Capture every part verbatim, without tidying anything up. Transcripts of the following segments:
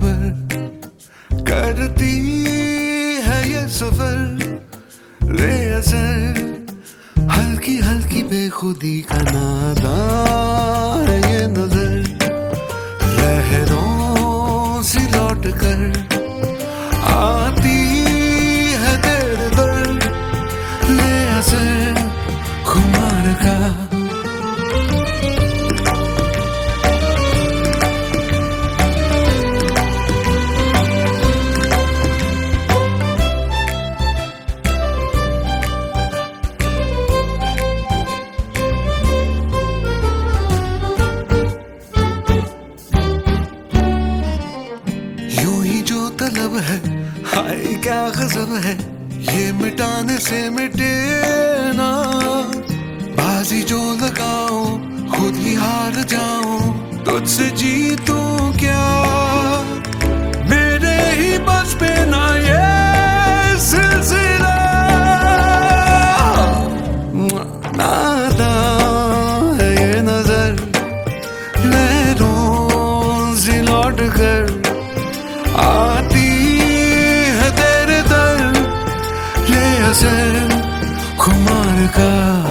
बेखबर करती है ये सफर, ले असर हल्की हल्की बेखुदी का नादा है ये नजर, लहरों सी लौट कर आती है तेरे दर, ले असर खुमार का। तलब है हाय क्या गजब है, ये मिटाने से मिटे ना, बाजी जो लगाऊं खुद ही हार जाऊं, तुझसे जीतूं क्या, मेरे ही बस पे ना ये सिलसिला, नादा है ये नजर, लहरों से लौट कर आती है तेरे दर, ले असर खुमार का।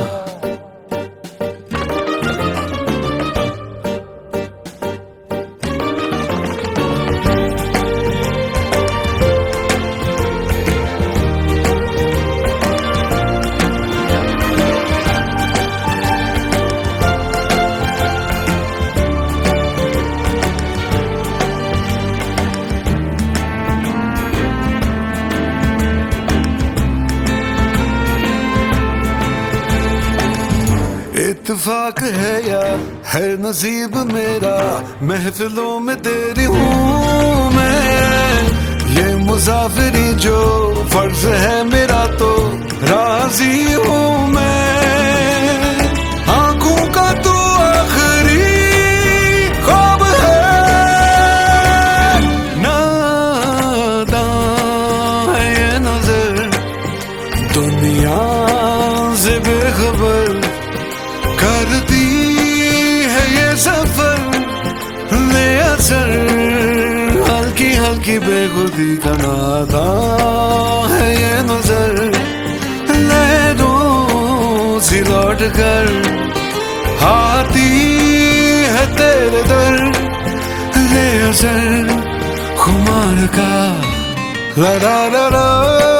इत्तेफाक है या है नसीब मेरा, महफिलों में तेरी हूँ मैं, ये मुसाफिरी जो फर्ज है मेरा तो राजी हूँ मैं, आंखों का तू आखिरी ख्वाब है, नादा है ये नजर, दुनिया से बेखबर करती है ये सफर, ले असर हल्की हल्की बेखुदी का नादा है ये नजर, लहरों सी लौट कर आती है तेरे दर, ले असर खुमार का। ला ला ला ला